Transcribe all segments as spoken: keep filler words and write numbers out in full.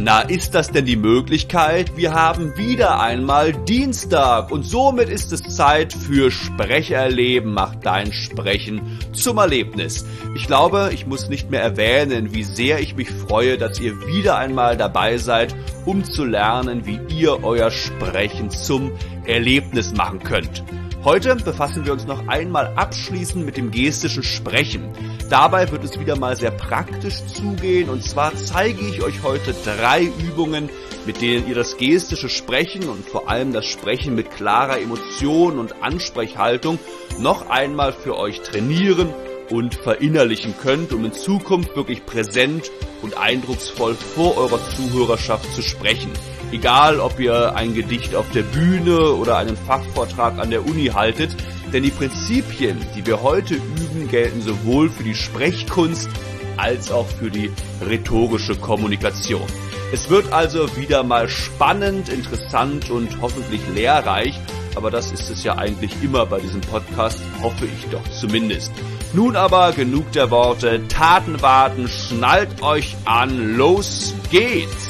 Na, ist das denn die Möglichkeit? Wir haben wieder einmal Dienstag und somit ist es Zeit für Sprecherleben. Mach dein Sprechen zum Erlebnis. Ich glaube, ich muss nicht mehr erwähnen, wie sehr ich mich freue, dass ihr wieder einmal dabei seid, um zu lernen, wie ihr euer Sprechen zum Erlebnis machen könnt. Heute befassen wir uns noch einmal abschließend mit dem gestischen Sprechen. Dabei wird es wieder mal sehr praktisch zugehen und zwar zeige ich euch heute drei Übungen, mit denen ihr das gestische Sprechen und vor allem das Sprechen mit klarer Emotion und Ansprechhaltung noch einmal für euch trainieren und verinnerlichen könnt, um in Zukunft wirklich präsent und eindrucksvoll vor eurer Zuhörerschaft zu sprechen. Egal, ob ihr ein Gedicht auf der Bühne oder einen Fachvortrag an der Uni haltet, denn die Prinzipien, die wir heute üben, gelten sowohl für die Sprechkunst als auch für die rhetorische Kommunikation. Es wird also wieder mal spannend, interessant und hoffentlich lehrreich, aber das ist es ja eigentlich immer bei diesem Podcast, hoffe ich doch zumindest. Nun aber genug der Worte, Taten warten, schnallt euch an, los geht's!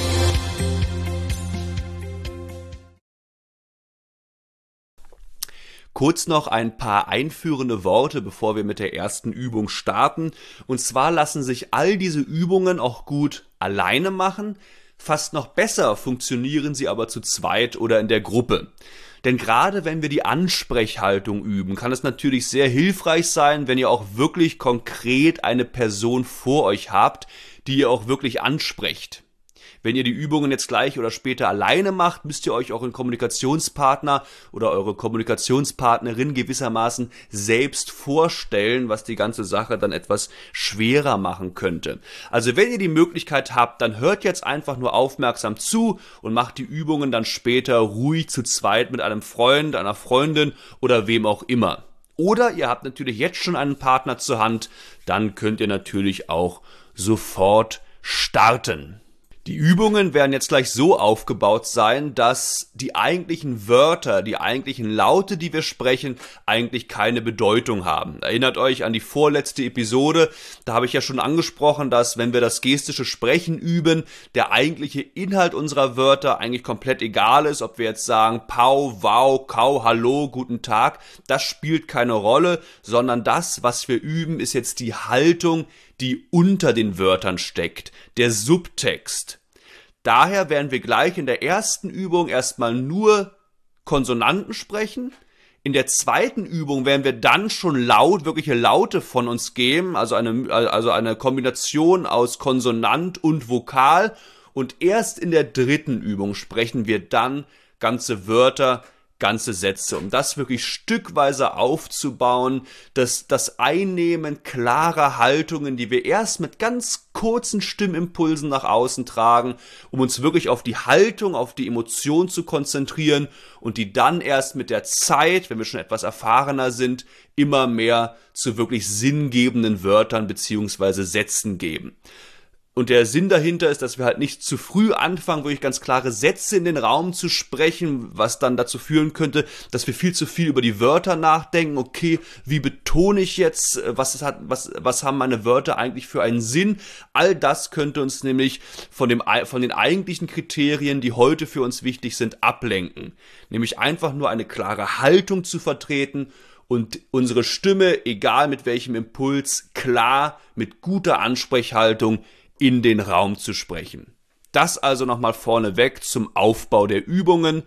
Kurz noch ein paar einführende Worte, bevor wir mit der ersten Übung starten. Und zwar lassen sich all diese Übungen auch gut alleine machen. Fast noch besser funktionieren sie aber zu zweit oder in der Gruppe. Denn gerade wenn wir die Ansprechhaltung üben, kann es natürlich sehr hilfreich sein, wenn ihr auch wirklich konkret eine Person vor euch habt, die ihr auch wirklich ansprecht. Wenn ihr die Übungen jetzt gleich oder später alleine macht, müsst ihr euch euren Kommunikationspartner oder eure Kommunikationspartnerin gewissermaßen selbst vorstellen, was die ganze Sache dann etwas schwerer machen könnte. Also wenn ihr die Möglichkeit habt, dann hört jetzt einfach nur aufmerksam zu und macht die Übungen dann später ruhig zu zweit mit einem Freund, einer Freundin oder wem auch immer. Oder ihr habt natürlich jetzt schon einen Partner zur Hand, dann könnt ihr natürlich auch sofort starten. Die Übungen werden jetzt gleich so aufgebaut sein, dass die eigentlichen Wörter, die eigentlichen Laute, die wir sprechen, eigentlich keine Bedeutung haben. Erinnert euch an die vorletzte Episode, da habe ich ja schon angesprochen, dass wenn wir das gestische Sprechen üben, der eigentliche Inhalt unserer Wörter eigentlich komplett egal ist, ob wir jetzt sagen Pau, Wow, Kau, Hallo, Guten Tag, das spielt keine Rolle, sondern das, was wir üben, ist jetzt die Haltung, die unter den Wörtern steckt, der Subtext. Daher werden wir gleich in der ersten Übung erstmal nur Konsonanten sprechen. In der zweiten Übung werden wir dann schon laut, wirkliche Laute von uns geben, also eine, also eine Kombination aus Konsonant und Vokal. Und erst in der dritten Übung sprechen wir dann ganze Wörter, ganze Sätze, um das wirklich stückweise aufzubauen, dass das Einnehmen klarer Haltungen, die wir erst mit ganz kurzen Stimmimpulsen nach außen tragen, um uns wirklich auf die Haltung, auf die Emotion zu konzentrieren und die dann erst mit der Zeit, wenn wir schon etwas erfahrener sind, immer mehr zu wirklich sinngebenden Wörtern bzw. Sätzen geben. Und der Sinn dahinter ist, dass wir halt nicht zu früh anfangen, wirklich ganz klare Sätze in den Raum zu sprechen, was dann dazu führen könnte, dass wir viel zu viel über die Wörter nachdenken. Okay, wie betone ich jetzt? Was, ist, was, was haben meine Wörter eigentlich für einen Sinn? All das könnte uns nämlich von, dem, von den eigentlichen Kriterien, die heute für uns wichtig sind, ablenken. Nämlich einfach nur eine klare Haltung zu vertreten und unsere Stimme, egal mit welchem Impuls, klar, mit guter Ansprechhaltung in den Raum zu sprechen. Das also nochmal vorneweg zum Aufbau der Übungen.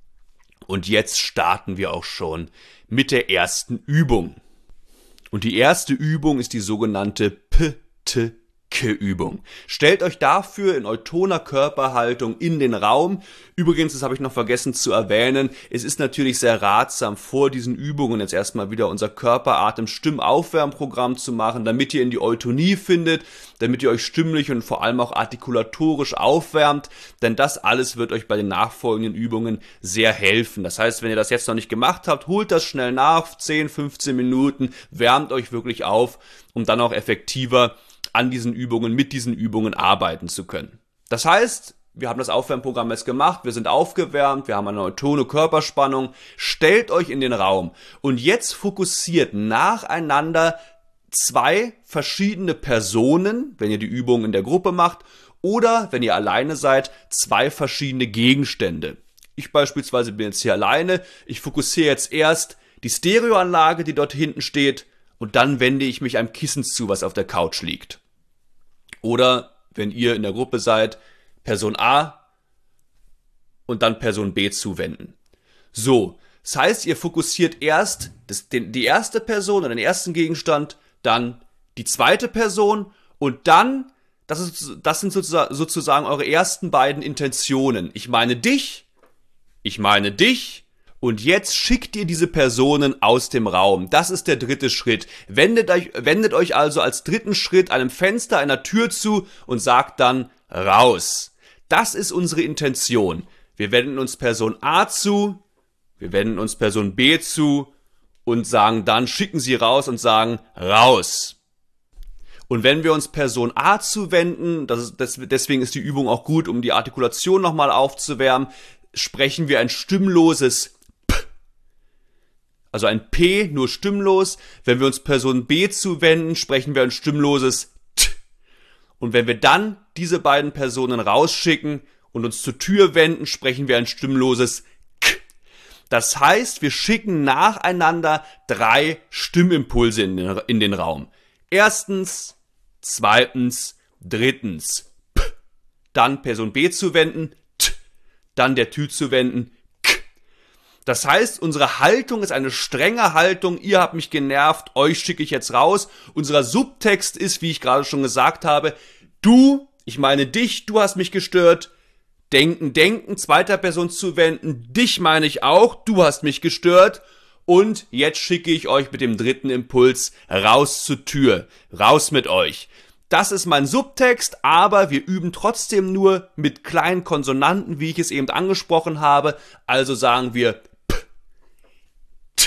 Und jetzt starten wir auch schon mit der ersten Übung. Und die erste Übung ist die sogenannte P-T-K-Übung. Stellt euch dafür in eutoner Körperhaltung in den Raum. Übrigens, das habe ich noch vergessen zu erwähnen, es ist natürlich sehr ratsam, vor diesen Übungen jetzt erstmal wieder unser Körperatem-Stimmaufwärmprogramm zu machen, damit ihr in die Eutonie findet, damit ihr euch stimmlich und vor allem auch artikulatorisch aufwärmt, denn das alles wird euch bei den nachfolgenden Übungen sehr helfen. Das heißt, wenn ihr das jetzt noch nicht gemacht habt, holt das schnell nach, zehn, fünfzehn Minuten, wärmt euch wirklich auf, um dann auch effektiver an diesen Übungen, mit diesen Übungen arbeiten zu können. Das heißt, wir haben das Aufwärmprogramm jetzt gemacht, wir sind aufgewärmt, wir haben eine eutone Körperspannung. Stellt euch in den Raum und jetzt fokussiert nacheinander zwei verschiedene Personen, wenn ihr die Übung in der Gruppe macht, oder wenn ihr alleine seid, zwei verschiedene Gegenstände. Ich beispielsweise bin jetzt hier alleine, ich fokussiere jetzt erst die Stereoanlage, die dort hinten steht, und dann wende ich mich einem Kissen zu, was auf der Couch liegt. Oder wenn ihr in der Gruppe seid, Person A und dann Person B zuwenden. So, das heißt, ihr fokussiert erst das, den, die erste Person oder den ersten Gegenstand, dann die zweite Person und dann, das, ist, das sind sozusagen, sozusagen eure ersten beiden Intentionen. Ich meine dich, ich meine dich und jetzt schickt ihr diese Personen aus dem Raum. Das ist der dritte Schritt. Wendet euch, wendet euch also als dritten Schritt einem Fenster, einer Tür zu und sagt dann raus. Das ist unsere Intention. Wir wenden uns Person A zu, wir wenden uns Person B zu und sagen dann, schicken sie raus und sagen raus. Und wenn wir uns Person A zuwenden, das ist, das, deswegen ist die Übung auch gut, um die Artikulation nochmal aufzuwärmen, sprechen wir ein stimmloses P. Also ein P, nur stimmlos. Wenn wir uns Person B zuwenden, sprechen wir ein stimmloses T. Und wenn wir dann diese beiden Personen rausschicken und uns zur Tür wenden, sprechen wir ein stimmloses K. Das heißt, wir schicken nacheinander drei Stimmimpulse in den, in den Raum. Erstens, zweitens, drittens. P. Dann Person B zuwenden, T. Dann der Tür zuwenden, K. Das heißt, unsere Haltung ist eine strenge Haltung. Ihr habt mich genervt, euch schicke ich jetzt raus. Unser Subtext ist, wie ich gerade schon gesagt habe, du, ich meine dich, du hast mich gestört. Denken, denken, zweiter Person zuwenden, dich meine ich auch, du hast mich gestört. Und jetzt schicke ich euch mit dem dritten Impuls raus zur Tür, raus mit euch. Das ist mein Subtext, aber wir üben trotzdem nur mit kleinen Konsonanten, wie ich es eben angesprochen habe. Also sagen wir P, T,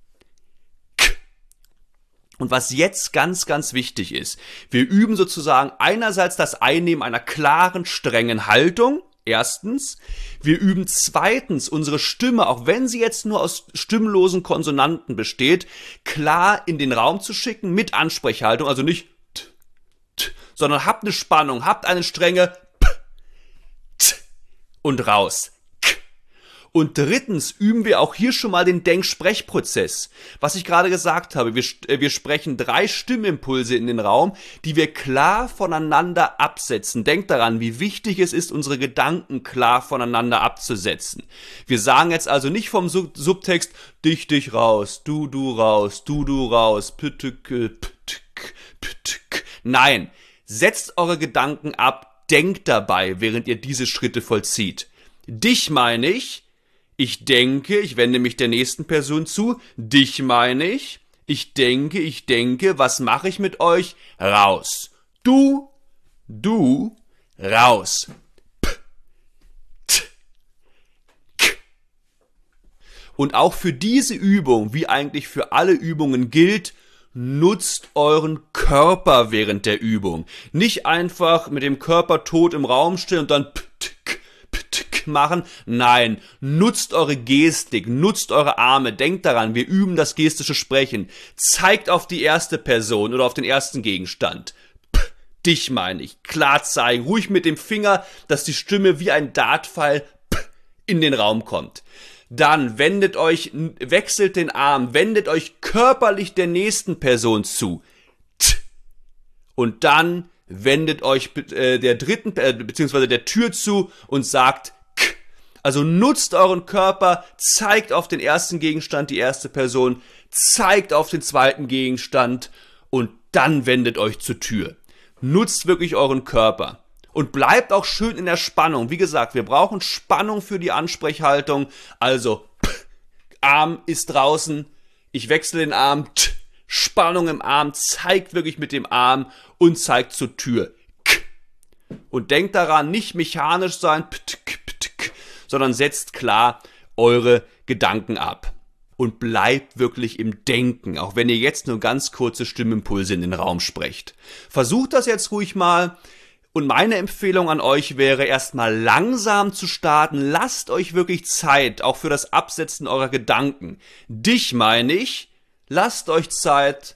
K. Und was jetzt ganz, ganz wichtig ist, wir üben sozusagen einerseits das Einnehmen einer klaren, strengen Haltung. Erstens, wir üben zweitens unsere Stimme, auch wenn sie jetzt nur aus stimmlosen Konsonanten besteht, klar in den Raum zu schicken mit Ansprechhaltung, also nicht t, t, sondern habt eine Spannung, habt eine Strenge p, t und raus. K. Und drittens üben wir auch hier schon mal den Denk-Sprech-Prozess. Was ich gerade gesagt habe, wir, wir sprechen drei Stimmimpulse in den Raum, die wir klar voneinander absetzen. Denkt daran, wie wichtig es ist, unsere Gedanken klar voneinander abzusetzen. Wir sagen jetzt also nicht vom Sub- Subtext, dich, dich raus, du, du raus, du, du raus, pütük, pütük, pütük. Nein, setzt eure Gedanken ab, denkt dabei, während ihr diese Schritte vollzieht. Dich meine ich, ich denke, ich wende mich der nächsten Person zu. Dich meine ich. Ich denke, ich denke, was mache ich mit euch? Raus. Du, du, raus. P, t, k. Und auch für diese Übung, wie eigentlich für alle Übungen gilt, nutzt euren Körper während der Übung. Nicht einfach mit dem Körper tot im Raum stehen und dann p, t, k, p, t, k machen. Nein, nutzt eure Gestik, nutzt eure Arme. Denkt daran, wir üben das gestische Sprechen. Zeigt auf die erste Person oder auf den ersten Gegenstand. P, dich meine ich. Klar zeigen, ruhig mit dem Finger, dass die Stimme wie ein Dartpfeil p, in den Raum kommt. Dann wendet euch, wechselt den Arm, wendet euch körperlich der nächsten Person zu. T. Und dann wendet euch äh, der dritten, äh, beziehungsweise der Tür zu und sagt K. Also nutzt euren Körper, zeigt auf den ersten Gegenstand die erste Person, zeigt auf den zweiten Gegenstand und dann wendet euch zur Tür. Nutzt wirklich euren Körper. Und bleibt auch schön in der Spannung. Wie gesagt, wir brauchen Spannung für die Ansprechhaltung. Also, p, Arm ist draußen. Ich wechsle den Arm. T, Spannung im Arm. Zeigt wirklich mit dem Arm und zeigt zur Tür. K. Und denkt daran, nicht mechanisch sein, p, t, k, p, t, k, sondern setzt klar eure Gedanken ab. Und bleibt wirklich im Denken, auch wenn ihr jetzt nur ganz kurze Stimmimpulse in den Raum sprecht. Versucht das jetzt ruhig mal. Und meine Empfehlung an euch wäre, erstmal langsam zu starten. Lasst euch wirklich Zeit, auch für das Absetzen eurer Gedanken. Dich meine ich, lasst euch Zeit.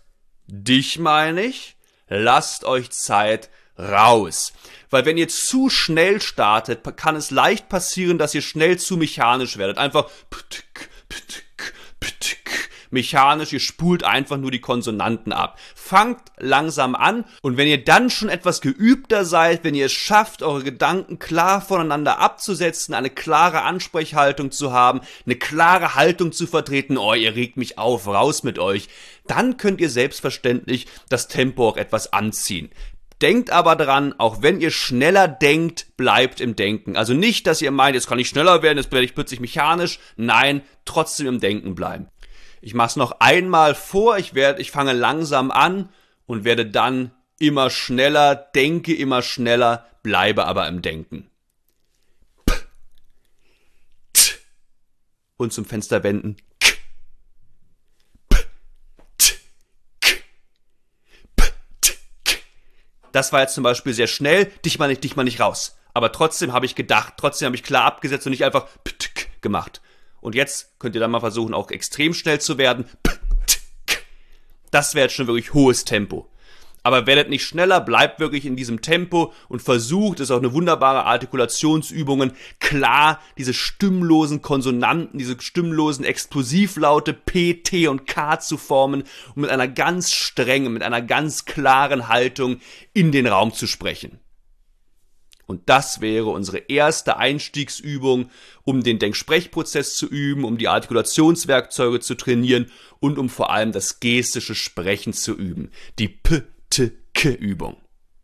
dich meine ich, lasst euch Zeit, raus. Weil wenn ihr zu schnell startet, kann es leicht passieren, dass ihr schnell zu mechanisch werdet. Einfach ptk, ptk, ptk, mechanisch, ihr spult einfach nur die Konsonanten ab. Fangt langsam an und wenn ihr dann schon etwas geübter seid, wenn ihr es schafft, eure Gedanken klar voneinander abzusetzen, eine klare Ansprechhaltung zu haben, eine klare Haltung zu vertreten, oh, ihr regt mich auf, raus mit euch, dann könnt ihr selbstverständlich das Tempo auch etwas anziehen. Denkt aber dran, auch wenn ihr schneller denkt, bleibt im Denken. Also nicht, dass ihr meint, jetzt kann ich schneller werden, jetzt werde ich plötzlich mechanisch. Nein, trotzdem im Denken bleiben. Ich mache es noch einmal vor, ich, werde, ich fange langsam an und werde dann immer schneller, denke immer schneller, bleibe aber im Denken. P, t, und zum Fenster wenden. K, p, t, k, p, t, k. Das war jetzt zum Beispiel sehr schnell, dich mal nicht, dich mal nicht raus. Aber trotzdem habe ich gedacht, trotzdem habe ich klar abgesetzt und nicht einfach p, t, k gemacht. Und jetzt könnt ihr dann mal versuchen, auch extrem schnell zu werden. Das wäre jetzt schon wirklich hohes Tempo. Aber werdet nicht schneller, bleibt wirklich in diesem Tempo und versucht, das ist auch eine wunderbare Artikulationsübung, klar diese stimmlosen Konsonanten, diese stimmlosen Explosivlaute P, T und K zu formen und mit einer ganz strengen, mit einer ganz klaren Haltung in den Raum zu sprechen. Und das wäre unsere erste Einstiegsübung, um den Denksprechprozess zu üben, um die Artikulationswerkzeuge zu trainieren und um vor allem das gestische Sprechen zu üben. Die P-T-K-Übung.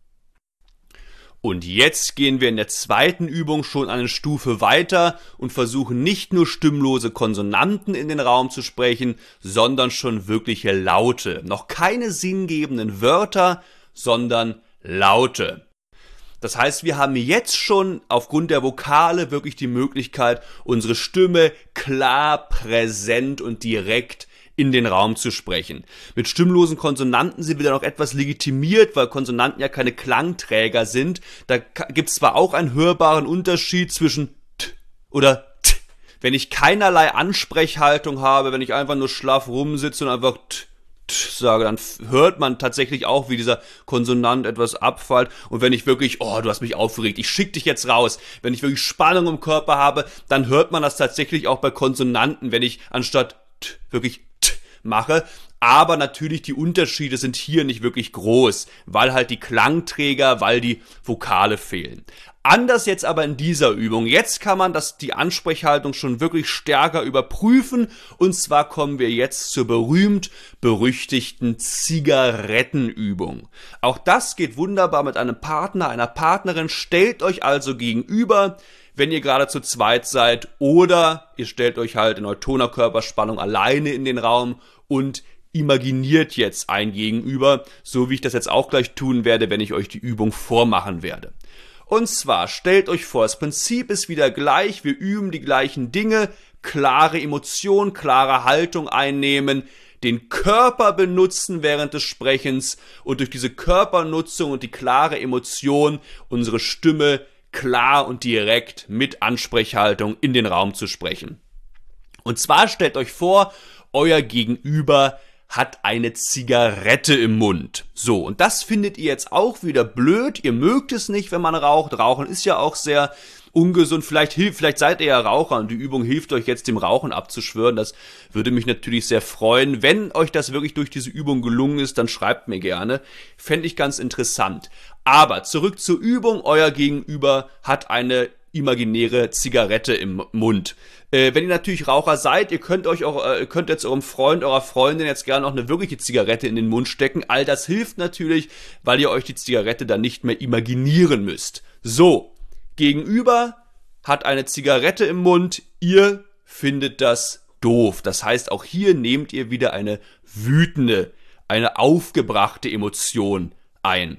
Und jetzt gehen wir in der zweiten Übung schon eine Stufe weiter und versuchen nicht nur stimmlose Konsonanten in den Raum zu sprechen, sondern schon wirkliche Laute. Noch keine sinngebenden Wörter, sondern Laute. Das heißt, wir haben jetzt schon aufgrund der Vokale wirklich die Möglichkeit, unsere Stimme klar, präsent und direkt in den Raum zu sprechen. Mit stimmlosen Konsonanten sind wir dann auch etwas legitimiert, weil Konsonanten ja keine Klangträger sind. Da gibt es zwar auch einen hörbaren Unterschied zwischen t oder t. Wenn ich keinerlei Ansprechhaltung habe, wenn ich einfach nur schlaff rumsitze und einfach t sage, dann hört man tatsächlich auch, wie dieser Konsonant etwas abfällt. Und wenn ich wirklich, oh, du hast mich aufgeregt, ich schick dich jetzt raus. Wenn ich wirklich Spannung im Körper habe, dann hört man das tatsächlich auch bei Konsonanten, wenn ich anstatt t wirklich t mache. Aber natürlich, die Unterschiede sind hier nicht wirklich groß, weil halt die Klangträger, weil die Vokale fehlen. Anders jetzt aber in dieser Übung. Jetzt kann man das, die Ansprechhaltung schon wirklich stärker überprüfen. Und zwar kommen wir jetzt zur berühmt-berüchtigten Zigarettenübung. Auch das geht wunderbar mit einem Partner, einer Partnerin. Stellt euch also gegenüber, wenn ihr gerade zu zweit seid, oder ihr stellt euch halt in eutoner Körperspannung alleine in den Raum und imaginiert jetzt ein Gegenüber, so wie ich das jetzt auch gleich tun werde, wenn ich euch die Übung vormachen werde. Und zwar, stellt euch vor, das Prinzip ist wieder gleich, wir üben die gleichen Dinge, klare Emotion, klare Haltung einnehmen, den Körper benutzen während des Sprechens und durch diese Körpernutzung und die klare Emotion unsere Stimme klar und direkt mit Ansprechhaltung in den Raum zu sprechen. Und zwar stellt euch vor, euer Gegenüber hat eine Zigarette im Mund. So, und das findet ihr jetzt auch wieder blöd. Ihr mögt es nicht, wenn man raucht. Rauchen ist ja auch sehr ungesund. Vielleicht hilft, vielleicht seid ihr ja Raucher und die Übung hilft euch jetzt, dem Rauchen abzuschwören. Das würde mich natürlich sehr freuen. Wenn euch das wirklich durch diese Übung gelungen ist, dann schreibt mir gerne. Fände ich ganz interessant. Aber zurück zur Übung. Euer Gegenüber hat eine imaginäre Zigarette im Mund. Äh, wenn ihr natürlich Raucher seid, ihr könnt euch auch, äh, könnt jetzt eurem Freund, eurer Freundin jetzt gerne auch eine wirkliche Zigarette in den Mund stecken. All das hilft natürlich, weil ihr euch die Zigarette dann nicht mehr imaginieren müsst. So, Gegenüber hat eine Zigarette im Mund, ihr findet das doof. Das heißt, auch hier nehmt ihr wieder eine wütende, eine aufgebrachte Emotion ein.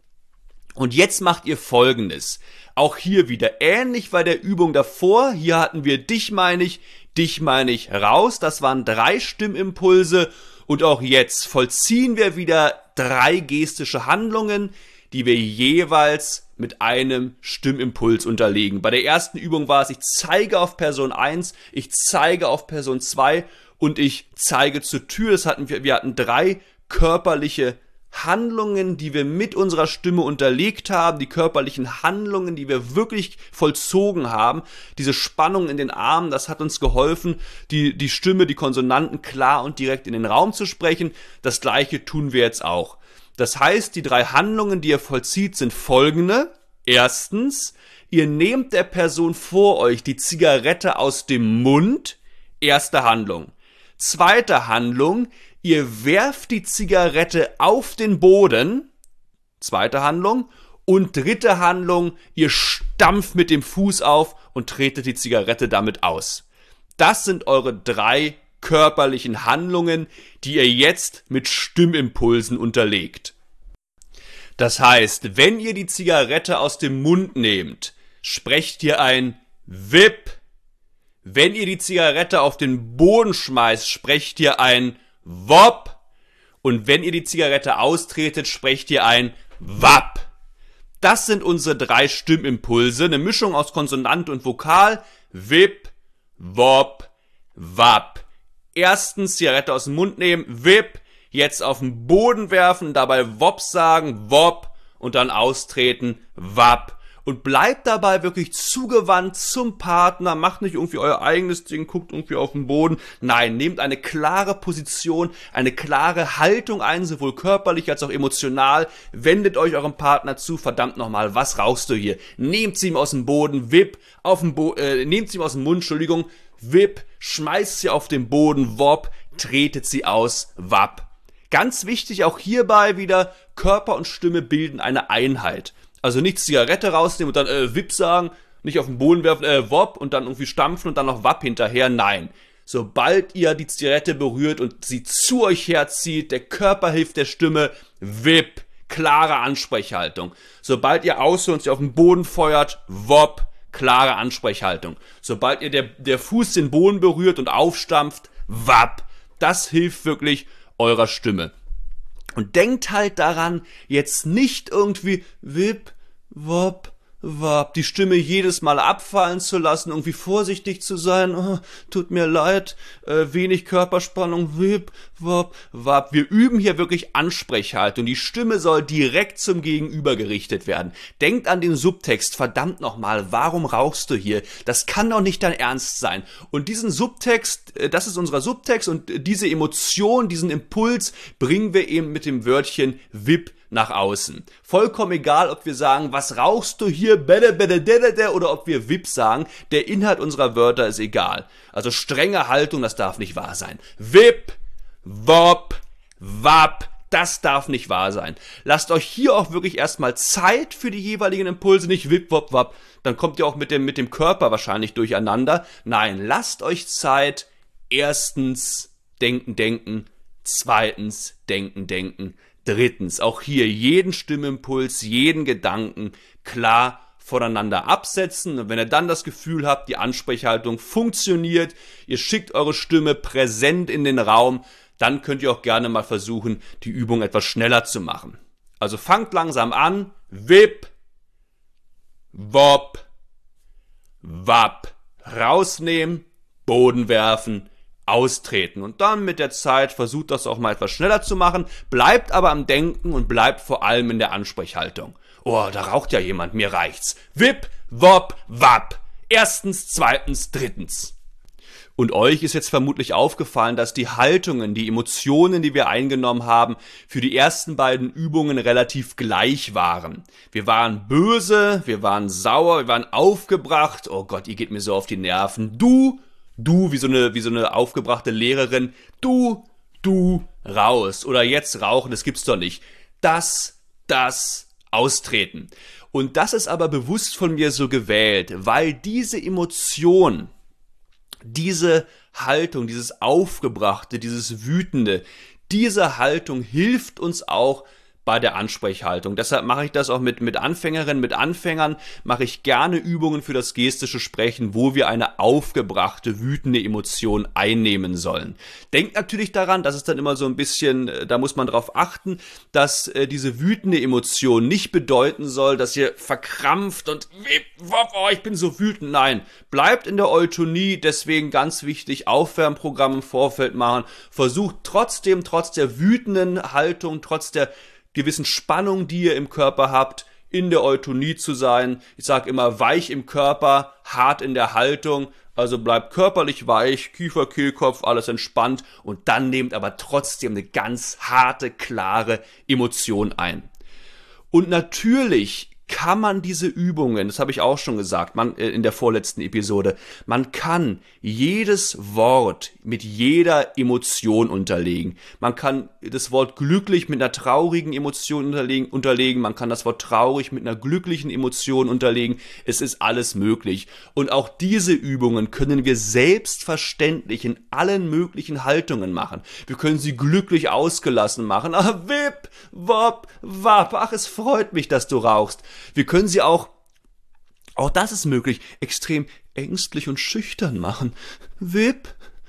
Und jetzt macht ihr Folgendes. Auch hier wieder ähnlich bei der Übung davor. Hier hatten wir dich meine ich, dich meine ich raus. Das waren drei Stimmimpulse. Und auch jetzt vollziehen wir wieder drei gestische Handlungen, die wir jeweils mit einem Stimmimpuls unterlegen. Bei der ersten Übung war es, ich zeige auf Person eins, ich zeige auf Person zwei und ich zeige zur Tür. Das hatten wir, wir hatten drei körperliche Handlungen, die wir mit unserer Stimme unterlegt haben, die körperlichen Handlungen, die wir wirklich vollzogen haben, diese Spannung in den Armen, das hat uns geholfen, die, die Stimme, die Konsonanten klar und direkt in den Raum zu sprechen. Das Gleiche tun wir jetzt auch. Das heißt, die drei Handlungen, die ihr vollzieht, sind folgende. Erstens, ihr nehmt der Person vor euch die Zigarette aus dem Mund. Erste Handlung. Zweite Handlung, ihr werft die Zigarette auf den Boden. Zweite Handlung. Und dritte Handlung, ihr stampft mit dem Fuß auf und tretet die Zigarette damit aus. Das sind eure drei körperlichen Handlungen, die ihr jetzt mit Stimmimpulsen unterlegt. Das heißt, wenn ihr die Zigarette aus dem Mund nehmt, sprecht ihr ein Wipp. Wenn ihr die Zigarette auf den Boden schmeißt, sprecht ihr ein Wopp. Und wenn ihr die Zigarette austretet, sprecht ihr ein Wapp. Das sind unsere drei Stimmimpulse, eine Mischung aus Konsonant und Vokal. Wipp, Wopp, Wapp. Erstens Zigarette aus dem Mund nehmen, Wipp, jetzt auf den Boden werfen, dabei Wopp sagen, Wopp und dann austreten, Wapp. Und bleibt dabei wirklich zugewandt zum Partner, macht nicht irgendwie euer eigenes Ding, guckt irgendwie auf den Boden. Nein, nehmt eine klare Position, eine klare Haltung ein, sowohl körperlich als auch emotional. Wendet euch eurem Partner zu, verdammt nochmal, was rauchst du hier? Nehmt sie ihm aus dem Boden, Wipp, auf den Bo- äh, nehmt sie ihm aus dem Mund, Entschuldigung, Wipp, schmeißt sie auf den Boden, Wopp, tretet sie aus, Wapp. Ganz wichtig auch hierbei wieder, Körper und Stimme bilden eine Einheit. Also nicht Zigarette rausnehmen und dann äh, Wipp sagen, nicht auf den Boden werfen, äh, Wopp und dann irgendwie stampfen und dann noch Wapp hinterher. Nein. Sobald ihr die Zigarette berührt und sie zu euch herzieht, der Körper hilft der Stimme, Wipp, klare Ansprechhaltung. Sobald ihr aushört und sie auf den Boden feuert, Wopp, klare Ansprechhaltung. Sobald ihr der, der Fuß den Boden berührt und aufstampft, Wapp. Das hilft wirklich eurer Stimme. Und denkt halt daran, jetzt nicht irgendwie Wipp, Wopp, Wapp, die Stimme jedes Mal abfallen zu lassen, irgendwie vorsichtig zu sein, oh, tut mir leid, äh, wenig Körperspannung, Wipp, Wopp, Wapp. Wir üben hier wirklich Ansprechhaltung. Die Stimme soll direkt zum Gegenüber gerichtet werden. Denkt an den Subtext, verdammt nochmal, warum rauchst du hier? Das kann doch nicht dein Ernst sein. Und diesen Subtext, äh, das ist unser Subtext und diese Emotion, diesen Impuls bringen wir eben mit dem Wörtchen Wipp nach außen. Vollkommen egal, ob wir sagen, was rauchst du hier, bede, bede, bede, bede, oder ob wir Wipp sagen, der Inhalt unserer Wörter ist egal. Also strenge Haltung, das darf nicht wahr sein. Wipp, Wopp, Wapp, das darf nicht wahr sein. Lasst euch hier auch wirklich erstmal Zeit für die jeweiligen Impulse, nicht Wipp, Wopp, Wapp, dann kommt ihr auch mit dem, mit dem Körper wahrscheinlich durcheinander. Nein, lasst euch Zeit. Erstens, denken, denken. Zweitens, denken, denken. Drittens, auch hier jeden Stimmimpuls, jeden Gedanken klar voneinander absetzen. Und wenn ihr dann das Gefühl habt, die Ansprechhaltung funktioniert, ihr schickt eure Stimme präsent in den Raum, dann könnt ihr auch gerne mal versuchen, die Übung etwas schneller zu machen. Also fangt langsam an, Wipp, Wopp, Wapp, rausnehmen, Boden werfen, austreten und dann mit der Zeit versucht das auch mal etwas schneller zu machen, bleibt aber am Denken und bleibt vor allem in der Ansprechhaltung. Oh, da raucht ja jemand, mir reicht's. Wipp, Wopp, Wapp. Erstens, zweitens, drittens. Und euch ist jetzt vermutlich aufgefallen, dass die Haltungen, die Emotionen, die wir eingenommen haben, für die ersten beiden Übungen relativ gleich waren. Wir waren böse, wir waren sauer, wir waren aufgebracht. Oh Gott, ihr geht mir so auf die Nerven. Du Du, wie so eine, wie so eine aufgebrachte Lehrerin, du, du, raus. Oder jetzt rauchen, das gibt's doch nicht. Das, das, austreten. Und das ist aber bewusst von mir so gewählt, weil diese Emotion, diese Haltung, dieses Aufgebrachte, dieses Wütende, diese Haltung hilft uns auch bei der Ansprechhaltung. Deshalb mache ich das auch mit, mit Anfängerinnen, mit Anfängern, mache ich gerne Übungen für das gestische Sprechen, wo wir eine aufgebrachte, wütende Emotion einnehmen sollen. Denkt natürlich daran, das ist dann immer so ein bisschen, da muss man drauf achten, dass äh, diese wütende Emotion nicht bedeuten soll, dass ihr verkrampft und oh, ich bin so wütend. Nein, bleibt in der Eutonie, deswegen ganz wichtig, Aufwärmprogramm im Vorfeld machen, versucht trotzdem, trotz der wütenden Haltung, trotz der gewissen Spannung, die ihr im Körper habt, in der Eutonie zu sein. Ich sage immer, weich im Körper, hart in der Haltung. Also bleibt körperlich weich, Kiefer, Kehlkopf, alles entspannt und dann nehmt aber trotzdem eine ganz harte, klare Emotion ein. Und natürlich kann man diese Übungen, das habe ich auch schon gesagt, man in der vorletzten Episode, man kann jedes Wort mit jeder Emotion unterlegen. Man kann das Wort glücklich mit einer traurigen Emotion unterlegen, unterlegen. Man kann das Wort traurig mit einer glücklichen Emotion unterlegen. Es ist alles möglich. Und auch diese Übungen können wir selbstverständlich in allen möglichen Haltungen machen. Wir können sie glücklich ausgelassen machen. Ah, wip, wop, wap. Ach, es freut mich, dass du rauchst. Wir können sie auch, auch das ist möglich, extrem ängstlich und schüchtern machen. Wip,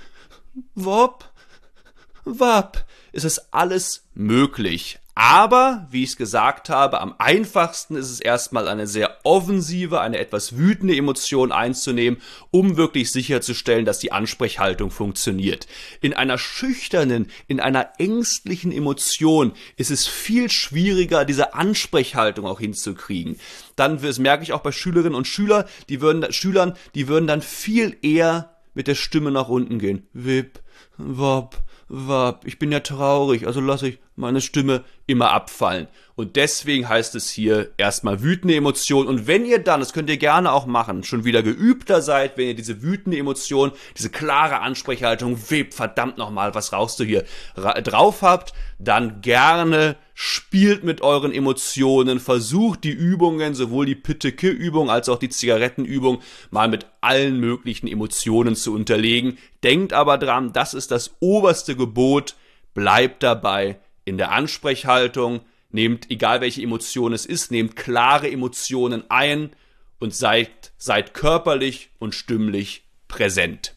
wop, wap. Es ist alles möglich. Aber, wie ich es gesagt habe, am einfachsten ist es erstmal eine sehr offensive, eine etwas wütende Emotion einzunehmen, um wirklich sicherzustellen, dass die Ansprechhaltung funktioniert. In einer schüchternen, in einer ängstlichen Emotion ist es viel schwieriger, diese Ansprechhaltung auch hinzukriegen. Dann, das merke ich auch bei Schülerinnen und Schülern, die würden, Schülern, die würden dann viel eher mit der Stimme nach unten gehen. Wip, wop, wap. Ich bin ja traurig, also lasse ich meine Stimme immer abfallen. Und deswegen heißt es hier erstmal wütende Emotion. Und wenn ihr dann, das könnt ihr gerne auch machen, schon wieder geübter seid, wenn ihr diese wütende Emotion, diese klare Ansprechhaltung, web, verdammt nochmal, was rauchst du hier, drauf habt, dann gerne spielt mit euren Emotionen, versucht die Übungen, sowohl die Pitte-Ki-Übung als auch die Zigarettenübung, mal mit allen möglichen Emotionen zu unterlegen. Denkt aber dran, das ist das oberste Gebot, bleibt dabei in der Ansprechhaltung, nehmt, egal welche Emotion es ist, nehmt klare Emotionen ein und seid, seid körperlich und stimmlich präsent.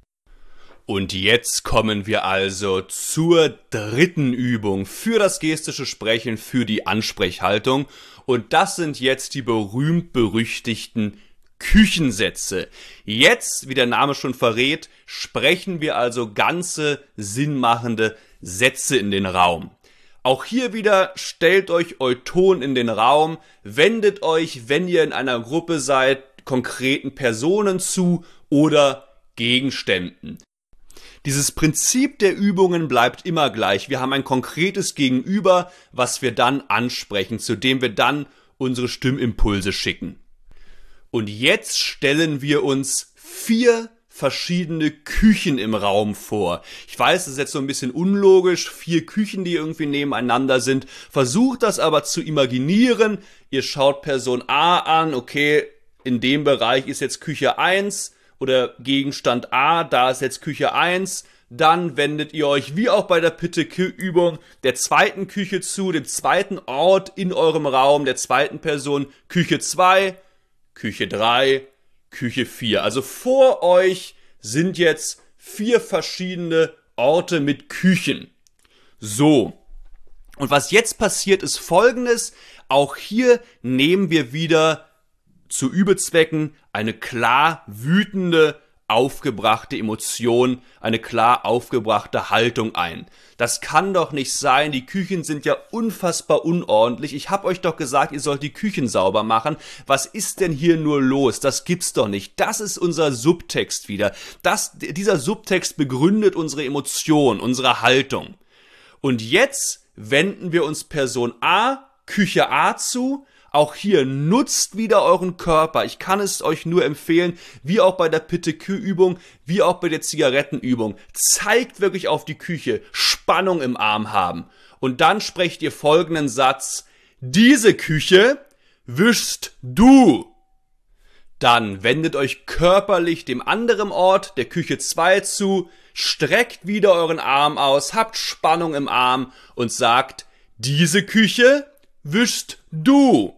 Und jetzt kommen wir also zur dritten Übung für das gestische Sprechen, für die Ansprechhaltung. Und das sind jetzt die berühmt-berüchtigten Küchensätze. Jetzt, wie der Name schon verrät, sprechen wir also ganze, sinnmachende Sätze in den Raum. Auch hier wieder stellt euch Euton in den Raum, wendet euch, wenn ihr in einer Gruppe seid, konkreten Personen zu oder Gegenständen. Dieses Prinzip der Übungen bleibt immer gleich. Wir haben ein konkretes Gegenüber, was wir dann ansprechen, zu dem wir dann unsere Stimmimpulse schicken. Und jetzt stellen wir uns vier verschiedene Küchen im Raum vor. Ich weiß, das ist jetzt so ein bisschen unlogisch, vier Küchen, die irgendwie nebeneinander sind. Versucht das aber zu imaginieren. Ihr schaut Person A an, okay, in dem Bereich ist jetzt Küche eins oder Gegenstand A, da ist jetzt Küche eins. Dann wendet ihr euch, wie auch bei der Pitte-Ki-Übung, der zweiten Küche zu, dem zweiten Ort in eurem Raum, der zweiten Person, Küche zwei, Küche drei, Küche vier. Also vor euch sind jetzt vier verschiedene Orte mit Küchen. So. Und was jetzt passiert, ist Folgendes. Auch hier nehmen wir wieder zu Übezwecken eine klar wütende, aufgebrachte Emotion, eine klar aufgebrachte Haltung ein. Das kann doch nicht sein, die Küchen sind ja unfassbar unordentlich. Ich habe euch doch gesagt, ihr sollt die Küchen sauber machen. Was ist denn hier nur los? Das gibt's doch nicht. Das ist unser Subtext wieder. Das, dieser Subtext begründet unsere Emotion, unsere Haltung. Und jetzt wenden wir uns Person A, Küche A zu. Auch hier nutzt wieder euren Körper. Ich kann es euch nur empfehlen, wie auch bei der Pitte-Ki-Übung, wie auch bei der Zigarettenübung. Zeigt wirklich auf die Küche, Spannung im Arm haben. Und dann sprecht ihr folgenden Satz: Diese Küche wischst du. Dann wendet euch körperlich dem anderen Ort, der Küche zwei, zu, streckt wieder euren Arm aus, habt Spannung im Arm und sagt: Diese Küche wischst du.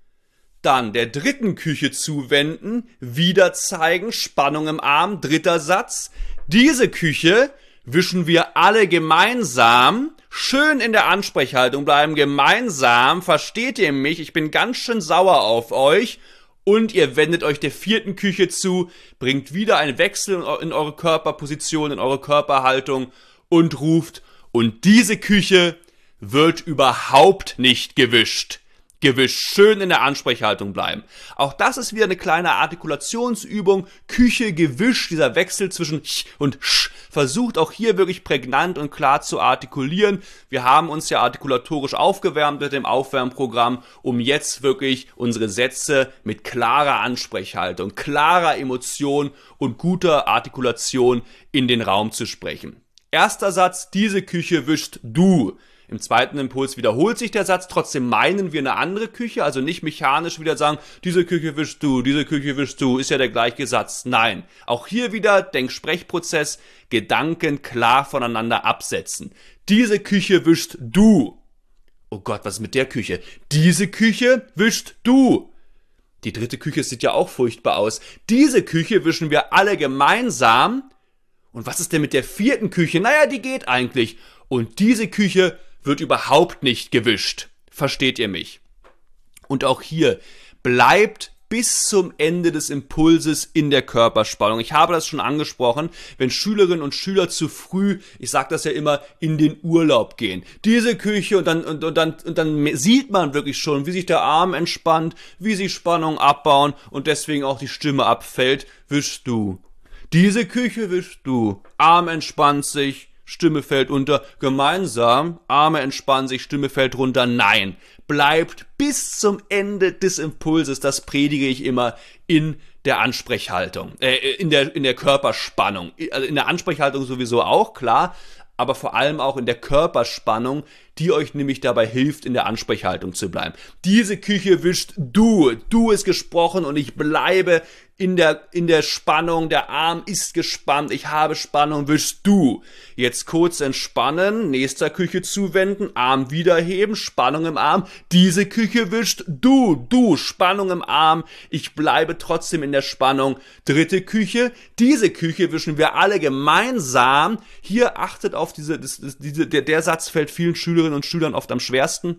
Dann der dritten Küche zuwenden, wieder zeigen, Spannung im Arm, dritter Satz. Diese Küche wischen wir alle gemeinsam, schön in der Ansprechhaltung bleiben, gemeinsam, versteht ihr mich? Ich bin ganz schön sauer auf euch. Und ihr wendet euch der vierten Küche zu, bringt wieder einen Wechsel in eure Körperposition, in eure Körperhaltung und ruft, und diese Küche wird überhaupt nicht gewischt. Gewischt, schön in der Ansprechhaltung bleiben. Auch das ist wieder eine kleine Artikulationsübung. Küche, gewischt, dieser Wechsel zwischen ch und sch. Versucht auch hier wirklich prägnant und klar zu artikulieren. Wir haben uns ja artikulatorisch aufgewärmt mit dem Aufwärmprogramm, um jetzt wirklich unsere Sätze mit klarer Ansprechhaltung, klarer Emotion und guter Artikulation in den Raum zu sprechen. Erster Satz, diese Küche wischt du. Im zweiten Impuls wiederholt sich der Satz, trotzdem meinen wir eine andere Küche, also nicht mechanisch wieder sagen, diese Küche wischst du, diese Küche wischst du, ist ja der gleiche Satz. Nein, auch hier wieder Denk-Sprechprozess, Gedanken klar voneinander absetzen. Diese Küche wischst du. Oh Gott, was ist mit der Küche? Diese Küche wischst du. Die dritte Küche sieht ja auch furchtbar aus. Diese Küche wischen wir alle gemeinsam. Und was ist denn mit der vierten Küche? Naja, die geht eigentlich. Und diese Küche wird überhaupt nicht gewischt. Versteht ihr mich? Und auch hier bleibt bis zum Ende des Impulses in der Körperspannung. Ich habe das schon angesprochen, wenn Schülerinnen und Schüler zu früh, ich sage das ja immer, in den Urlaub gehen. Diese Küche und dann, und, und, dann, und dann sieht man wirklich schon, wie sich der Arm entspannt, wie sie Spannung abbauen und deswegen auch die Stimme abfällt. Wischst du. Diese Küche wischst du. Arm entspannt sich. Stimme fällt unter, gemeinsam, Arme entspannen sich, Stimme fällt runter, nein, bleibt bis zum Ende des Impulses, das predige ich immer, in der Ansprechhaltung, äh, in der, in der Körperspannung, also in der Ansprechhaltung sowieso auch, klar, aber vor allem auch in der Körperspannung, die euch nämlich dabei hilft, in der Ansprechhaltung zu bleiben. Diese Küche wischt du, du ist gesprochen und ich bleibe in der, in der Spannung, der Arm ist gespannt, ich habe Spannung, wischst du. Jetzt kurz entspannen, nächster Küche zuwenden, Arm wiederheben, Spannung im Arm, diese Küche wischt du, du, Spannung im Arm, ich bleibe trotzdem in der Spannung. Dritte Küche, diese Küche wischen wir alle gemeinsam. Hier achtet auf diese, das, das, diese der, der Satz fällt vielen Schülerinnen und Schülern oft am schwersten.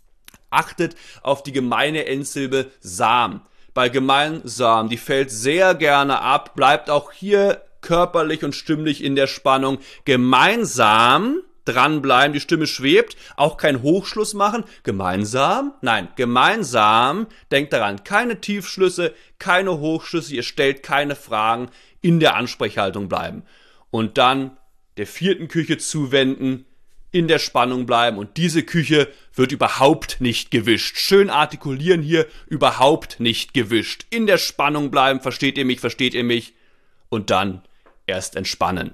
Achtet auf die gemeine Endsilbe Sam. Bei gemeinsam, die fällt sehr gerne ab, bleibt auch hier körperlich und stimmlich in der Spannung. Gemeinsam dranbleiben, die Stimme schwebt, auch kein Hochschluss machen. Gemeinsam, nein, gemeinsam, denkt daran, keine Tiefschlüsse, keine Hochschlüsse, ihr stellt keine Fragen, in der Ansprechhaltung bleiben. Und dann der vierten Küche zuwenden, in der Spannung bleiben und diese Küche wird überhaupt nicht gewischt. Schön artikulieren hier, überhaupt nicht gewischt. In der Spannung bleiben, versteht ihr mich, versteht ihr mich und dann erst entspannen.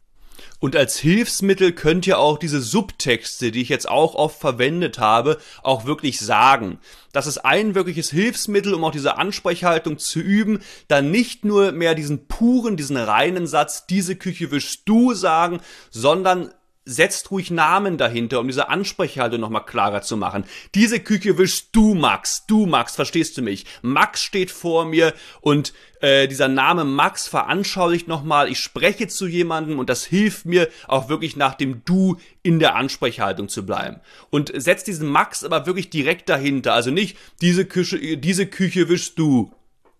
Und als Hilfsmittel könnt ihr auch diese Subtexte, die ich jetzt auch oft verwendet habe, auch wirklich sagen. Das ist ein wirkliches Hilfsmittel, um auch diese Ansprechhaltung zu üben, dann nicht nur mehr diesen puren, diesen reinen Satz, diese Küche wischst du sagen, sondern setzt ruhig Namen dahinter, um diese Ansprechhaltung nochmal klarer zu machen. Diese Küche wischst du, Max. Du, Max, verstehst du mich? Max steht vor mir und äh, dieser Name Max veranschaulicht nochmal, ich spreche zu jemandem und das hilft mir auch wirklich nach dem Du in der Ansprechhaltung zu bleiben. Und setzt diesen Max aber wirklich direkt dahinter. Also nicht, diese Küche, diese Küche wischst du,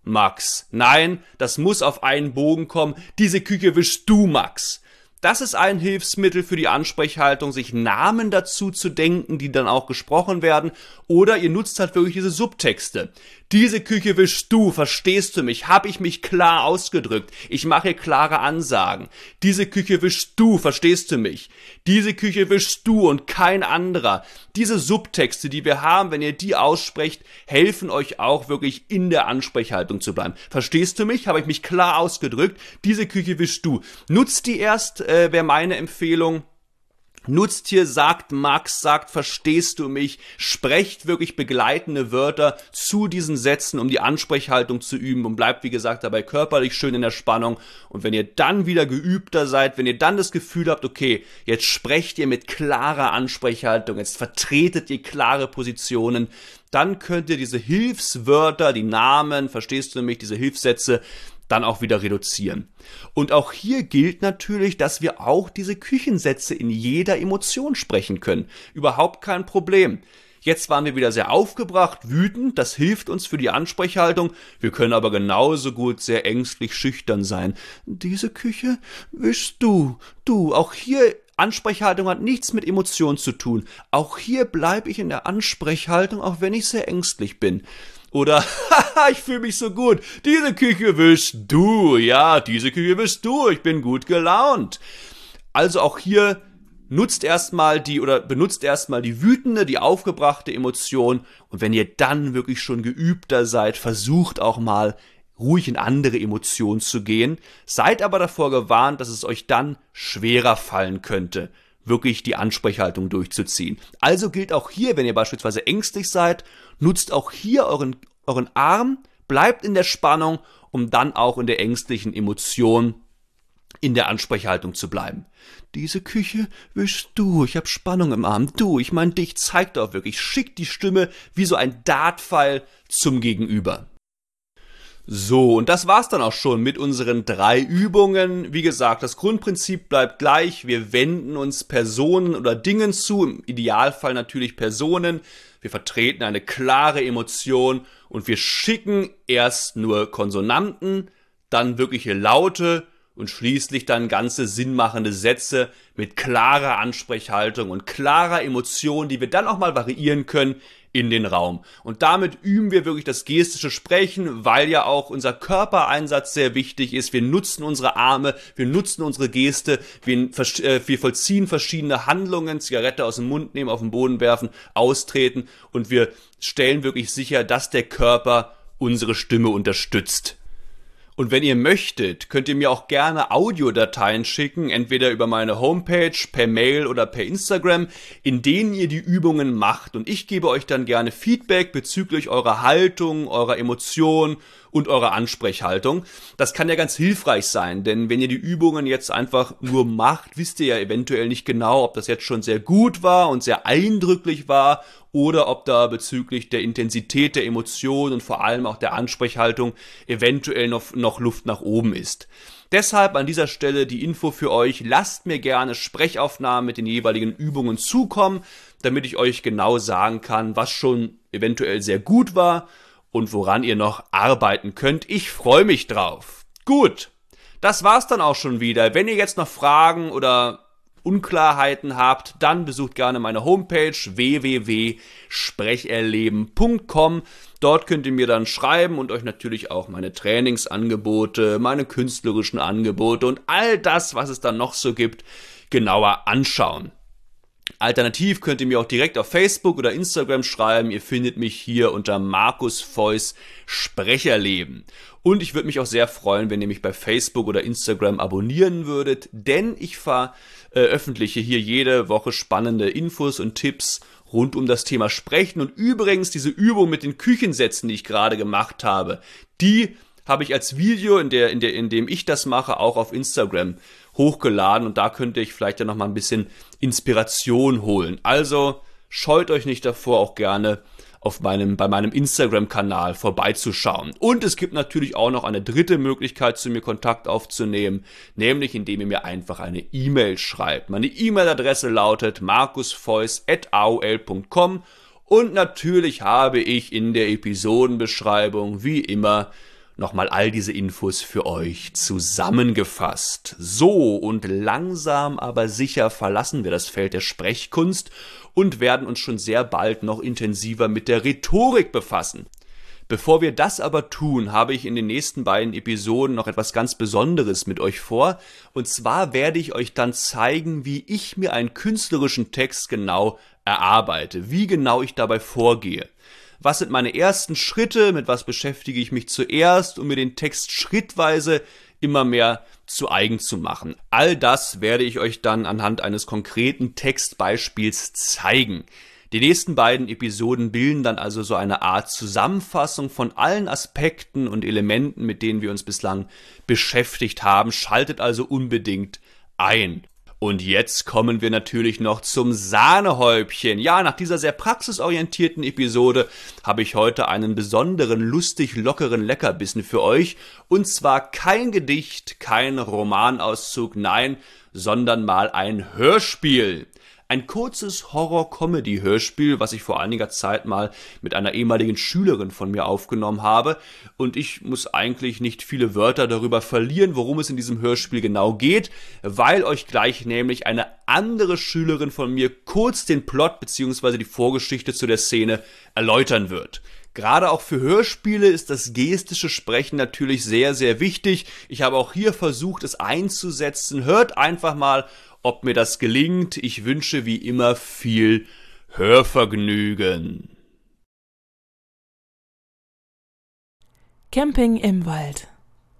Max. Nein, das muss auf einen Bogen kommen. Diese Küche wischst du, Max. Das ist ein Hilfsmittel für die Ansprechhaltung, sich Namen dazu zu denken, die dann auch gesprochen werden. Oder ihr nutzt halt wirklich diese Subtexte. Diese Küche wischst du, verstehst du mich? Habe ich mich klar ausgedrückt? Ich mache klare Ansagen. Diese Küche wischst du, verstehst du mich? Diese Küche wischst du und kein anderer. Diese Subtexte, die wir haben, wenn ihr die aussprecht, helfen euch auch wirklich in der Ansprechhaltung zu bleiben. Verstehst du mich? Habe ich mich klar ausgedrückt? Diese Küche wischst du. Nutzt die erst, äh, wäre meine Empfehlung. Nutzt hier sagt Max, sagt verstehst du mich, sprecht wirklich begleitende Wörter zu diesen Sätzen, um die Ansprechhaltung zu üben und bleibt wie gesagt dabei körperlich schön in der Spannung. Und wenn ihr dann wieder geübter seid, wenn ihr dann das Gefühl habt, okay, jetzt sprecht ihr mit klarer Ansprechhaltung, jetzt vertretet ihr klare Positionen, dann könnt ihr diese Hilfswörter, die Namen, verstehst du mich, diese Hilfssätze, dann auch wieder reduzieren. Und auch hier gilt natürlich, dass wir auch diese Küchensätze in jeder Emotion sprechen können. Überhaupt kein Problem. Jetzt waren wir wieder sehr aufgebracht, wütend, das hilft uns für die Ansprechhaltung. Wir können aber genauso gut sehr ängstlich, schüchtern sein. Diese Küche wischst du, du. Auch hier, Ansprechhaltung hat nichts mit Emotionen zu tun. Auch hier bleibe ich in der Ansprechhaltung, auch wenn ich sehr ängstlich bin. Oder, haha, ich fühle mich so gut, diese Küche wischst du, ja, diese Küche wischst du, ich bin gut gelaunt. Also auch hier nutzt erstmal die oder benutzt erstmal die wütende, die aufgebrachte Emotion und wenn ihr dann wirklich schon geübter seid, versucht auch mal ruhig in andere Emotionen zu gehen, seid aber davor gewarnt, dass es euch dann schwerer fallen könnte, wirklich die Ansprechhaltung durchzuziehen. Also gilt auch hier, wenn ihr beispielsweise ängstlich seid, nutzt auch hier euren, euren Arm, bleibt in der Spannung, um dann auch in der ängstlichen Emotion in der Ansprechhaltung zu bleiben. Diese Küche wischst du, ich hab Spannung im Arm, du, ich mein dich, zeigt auch wirklich, schickt die Stimme wie so ein Dartpfeil zum Gegenüber. So, und das war's dann auch schon mit unseren drei Übungen. Wie gesagt, das Grundprinzip bleibt gleich. Wir wenden uns Personen oder Dingen zu, im Idealfall natürlich Personen. Wir vertreten eine klare Emotion und wir schicken erst nur Konsonanten, dann wirkliche Laute und schließlich dann ganze sinnmachende Sätze mit klarer Ansprechhaltung und klarer Emotion, die wir dann auch mal variieren können in den Raum. Und damit üben wir wirklich das gestische Sprechen, weil ja auch unser Körpereinsatz sehr wichtig ist. Wir nutzen unsere Arme, wir nutzen unsere Geste, wir, wir vollziehen verschiedene Handlungen, Zigarette aus dem Mund nehmen, auf den Boden werfen, austreten und wir stellen wirklich sicher, dass der Körper unsere Stimme unterstützt. Und wenn ihr möchtet, könnt ihr mir auch gerne Audiodateien schicken, entweder über meine Homepage, per Mail oder per Instagram, in denen ihr die Übungen macht. Und ich gebe euch dann gerne Feedback bezüglich eurer Haltung, eurer Emotion und eurer Ansprechhaltung. Das kann ja ganz hilfreich sein, denn wenn ihr die Übungen jetzt einfach nur macht, wisst ihr ja eventuell nicht genau, ob das jetzt schon sehr gut war und sehr eindrücklich war oder ob da bezüglich der Intensität der Emotionen und vor allem auch der Ansprechhaltung eventuell noch, noch Luft nach oben ist. Deshalb an dieser Stelle die Info für euch, lasst mir gerne Sprechaufnahmen mit den jeweiligen Übungen zukommen, damit ich euch genau sagen kann, was schon eventuell sehr gut war und woran ihr noch arbeiten könnt. Ich freue mich drauf. Gut, das war's dann auch schon wieder. Wenn ihr jetzt noch Fragen oder Unklarheiten habt, dann besucht gerne meine Homepage w w w punkt sprecherleben punkt com. Dort könnt ihr mir dann schreiben und euch natürlich auch meine Trainingsangebote, meine künstlerischen Angebote und all das, was es dann noch so gibt, genauer anschauen. Alternativ könnt ihr mir auch direkt auf Facebook oder Instagram schreiben. Ihr findet mich hier unter Markus Feuß Sprecherleben. Und ich würde mich auch sehr freuen, wenn ihr mich bei Facebook oder Instagram abonnieren würdet, denn ich veröffentliche hier jede Woche spannende Infos und Tipps rund um das Thema Sprechen. Und übrigens diese Übung mit den Küchensätzen, die ich gerade gemacht habe, die habe ich als Video, in, der, in, der, in dem ich das mache, auch auf Instagram hochgeladen. Und da könnt ihr euch vielleicht ja noch mal ein bisschen Inspiration holen. Also scheut euch nicht davor, auch gerne auf meinem, bei meinem Instagram-Kanal vorbeizuschauen. Und es gibt natürlich auch noch eine dritte Möglichkeit, zu mir Kontakt aufzunehmen, nämlich indem ihr mir einfach eine E-Mail schreibt. Meine E-Mail-Adresse lautet markusfeuß at a o l punkt com und natürlich habe ich in der Episodenbeschreibung wie immer nochmal all diese Infos für euch zusammengefasst. So, und langsam aber sicher verlassen wir das Feld der Sprechkunst und werden uns schon sehr bald noch intensiver mit der Rhetorik befassen. Bevor wir das aber tun, habe ich in den nächsten beiden Episoden noch etwas ganz Besonderes mit euch vor. Und zwar werde ich euch dann zeigen, wie ich mir einen künstlerischen Text genau erarbeite, wie genau ich dabei vorgehe. Was sind meine ersten Schritte, mit was beschäftige ich mich zuerst, um mir den Text schrittweise immer mehr zu eigen zu machen. All das werde ich euch dann anhand eines konkreten Textbeispiels zeigen. Die nächsten beiden Episoden bilden dann also so eine Art Zusammenfassung von allen Aspekten und Elementen, mit denen wir uns bislang beschäftigt haben. Schaltet also unbedingt ein. Und jetzt kommen wir natürlich noch zum Sahnehäubchen. Ja, nach dieser sehr praxisorientierten Episode habe ich heute einen besonderen, lustig lockeren Leckerbissen für euch. Und zwar kein Gedicht, kein Romanauszug, nein, sondern mal ein Hörspiel. Ein kurzes Horror-Comedy-Hörspiel, was ich vor einiger Zeit mal mit einer ehemaligen Schülerin von mir aufgenommen habe. Und ich muss eigentlich nicht viele Wörter darüber verlieren, worum es in diesem Hörspiel genau geht, weil euch gleich nämlich eine andere Schülerin von mir kurz den Plot bzw. die Vorgeschichte zu der Szene erläutern wird. Gerade auch für Hörspiele ist das gestische Sprechen natürlich sehr, sehr wichtig. Ich habe auch hier versucht, es einzusetzen. Hört einfach mal, ob mir das gelingt. Ich wünsche wie immer viel Hörvergnügen. Camping im Wald.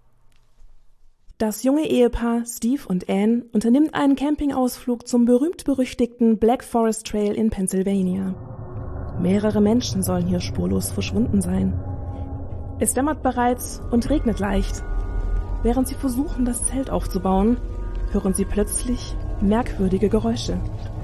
Das junge Ehepaar Steve und Anne unternimmt einen Campingausflug zum berühmt-berüchtigten Black Forest Trail in Pennsylvania. Mehrere Menschen sollen hier spurlos verschwunden sein. Es dämmert bereits und regnet leicht. Während sie versuchen, das Zelt aufzubauen, hören sie plötzlich merkwürdige Geräusche.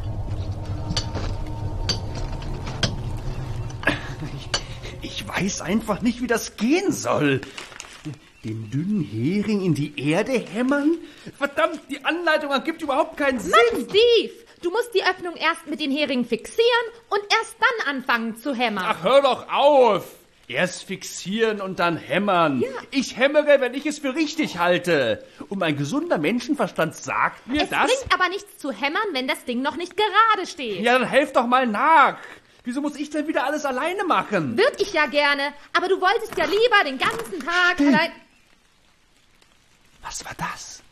Ich, ich weiß einfach nicht, wie das gehen soll. Den dünnen Hering in die Erde hämmern? Verdammt, die Anleitung ergibt überhaupt keinen Sinn. Mann, Steve, du musst die Öffnung erst mit den Heringen fixieren und erst dann anfangen zu hämmern. Ach, hör doch auf! Erst fixieren und dann hämmern. Ja. Ich hämmere, wenn ich es für richtig halte. Und mein gesunder Menschenverstand sagt mir es das... Es bringt aber nichts zu hämmern, wenn das Ding noch nicht gerade steht. Ja, dann helf doch mal nach. Wieso muss ich denn wieder alles alleine machen? Würd ich ja gerne, aber du wolltest ja lieber den ganzen Tag Hm. allein... Was war das?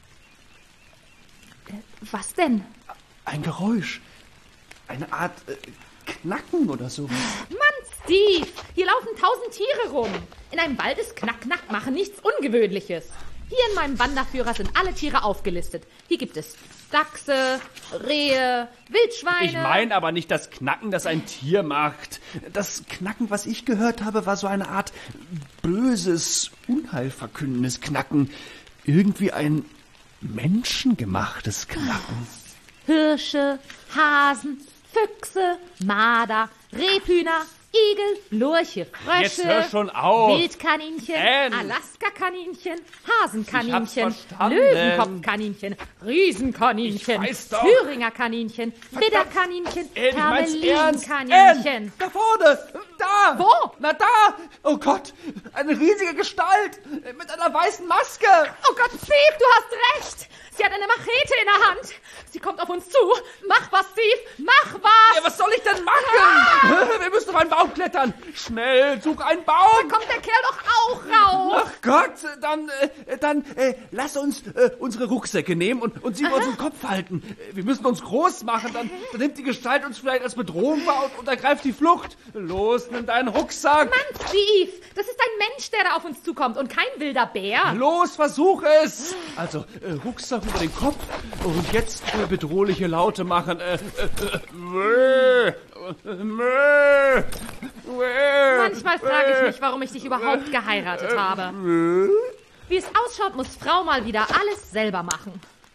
Äh, was denn? Ein Geräusch. Eine Art äh, Knacken oder sowas. Mann, Steve, hier laufen tausend Tiere rum. In einem Wald ist Knack-Knack machen nichts Ungewöhnliches. Hier in meinem Wanderführer sind alle Tiere aufgelistet. Hier gibt es Dachse, Rehe, Wildschweine... Ich meine aber nicht das Knacken, das ein Tier macht. Das Knacken, was ich gehört habe, war so eine Art böses, unheilverkündendes Knacken. Irgendwie ein menschengemachtes Knacken. Hirsche, Hasen, Füchse, Marder, Rebhühner, Igel, Lurche, Frösche, Jetzt hör schon auf. Wildkaninchen, Ann. Alaska-Kaninchen, Hasenkaninchen, Ich hab's verstanden. Löwenkopfkaninchen, Riesenkaninchen, Ich weiß doch. Thüringer Kaninchen, Widderkaninchen, Ann, ich mein's ernst. Hermelinkaninchen. Ann, da vorne, da. Wo? Na da. Oh Gott, eine riesige Gestalt mit einer weißen Maske. Oh Gott, Steve, du hast recht. Sie hat eine Machete in der Hand. Sie kommt auf uns zu. Mach was, Steve, mach was. Ja, was soll ich denn machen? Ah. Wir müssen auf einen Baum klettern. Schnell, such einen Baum. Da kommt der Kerl doch auch raus. Ach Gott, dann, äh, dann äh, lass uns äh, unsere Rucksäcke nehmen und, und sie über unseren Kopf halten. Wir müssen uns groß machen, dann, dann nimmt die Gestalt uns vielleicht als Bedrohung wahr und, und ergreift die Flucht. Los, nimm deinen Rucksack. Mann, Steve, das ist ein Mensch, der da auf uns zukommt und kein wilder Bär. Los, versuch es. Also, äh, Rucksack über den Kopf und jetzt äh, bedrohliche Laute machen. Äh, äh, äh, äh, äh, Manchmal frage ich mich, warum ich dich überhaupt geheiratet habe. Wie es ausschaut, muss Frau mal wieder alles selber machen.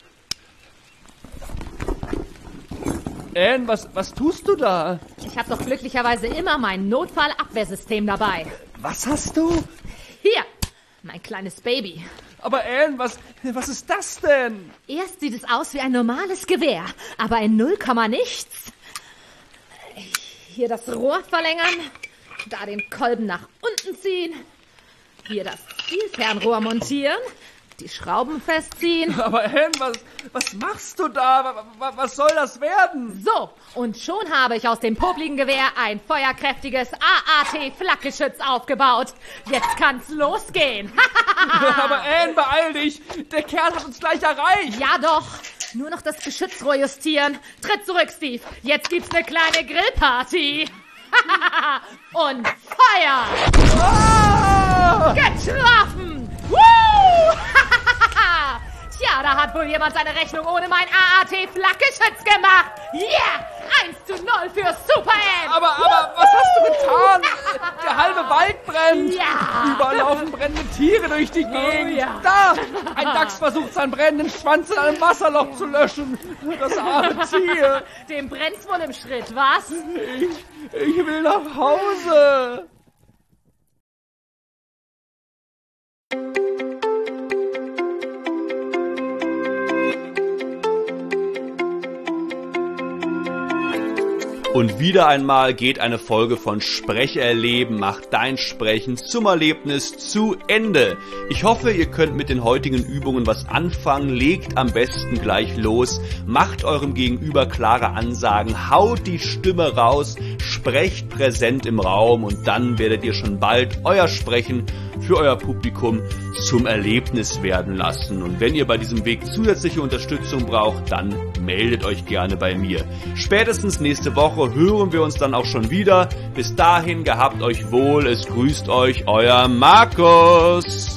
Ann, was, was tust du da? Ich habe doch glücklicherweise immer mein Notfallabwehrsystem dabei. Was hast du? Hier, mein kleines Baby. Aber Ann, was, was ist das denn? Erst sieht es aus wie ein normales Gewehr, aber in null Komma nichts. Hier das Rohr verlängern, da den Kolben nach unten ziehen, hier das Zielfernrohr montieren, die Schrauben festziehen. Aber Ann, was, was machst du da? Was, was soll das werden? So, und schon habe ich aus dem popligen Gewehr ein feuerkräftiges A A T-Flakgeschütz aufgebaut. Jetzt kann's losgehen. Aber Ann, beeil dich. Der Kerl hat uns gleich erreicht. Ja doch, nur noch das Geschützrohr justieren. Tritt zurück, Steve. Jetzt gibt's eine kleine Grillparty. Und Feuer! Ah! Getroffen! Woo! wohl jemand seine Rechnung ohne mein A A T-Flakgeschütz gemacht. Yeah! eins zu null für Super N. Aber, aber, was hast du getan? Der halbe Wald brennt. Ja. Überall laufen brennende Tiere durch die Gegend. Oh, ja. Da, ein Dachs versucht seinen brennenden Schwanz in einem Wasserloch zu löschen. Das arme Tier. Dem brennt's wohl im Schritt, was? Ich, ich will nach Hause. Und wieder einmal geht eine Folge von Sprecherleben macht dein Sprechen zum Erlebnis zu Ende. Ich hoffe, ihr könnt mit den heutigen Übungen was anfangen. Legt am besten gleich los. Macht eurem Gegenüber klare Ansagen. Haut die Stimme raus. Sprecht präsent im Raum. Und dann werdet ihr schon bald euer Sprechen für euer Publikum zum Erlebnis werden lassen. Und wenn ihr bei diesem Weg zusätzliche Unterstützung braucht, dann meldet euch gerne bei mir. Spätestens nächste Woche hören wir uns dann auch schon wieder. Bis dahin, gehabt euch wohl, es grüßt euch euer Markus.